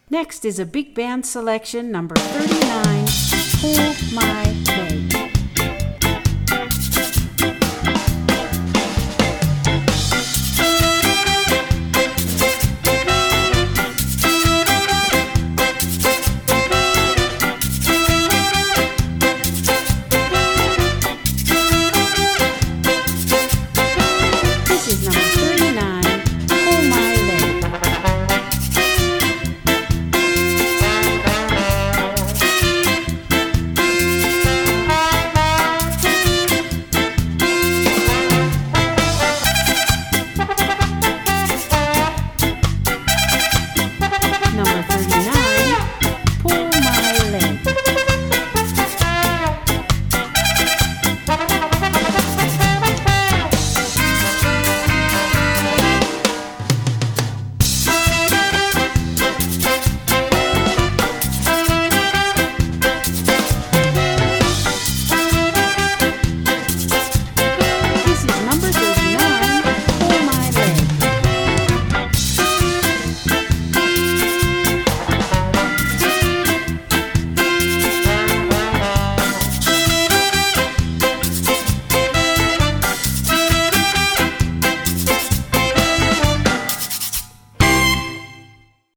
Next is a big band selection, number 39, Hold My Leg. This is number 39, Hold My Leg. Number 39.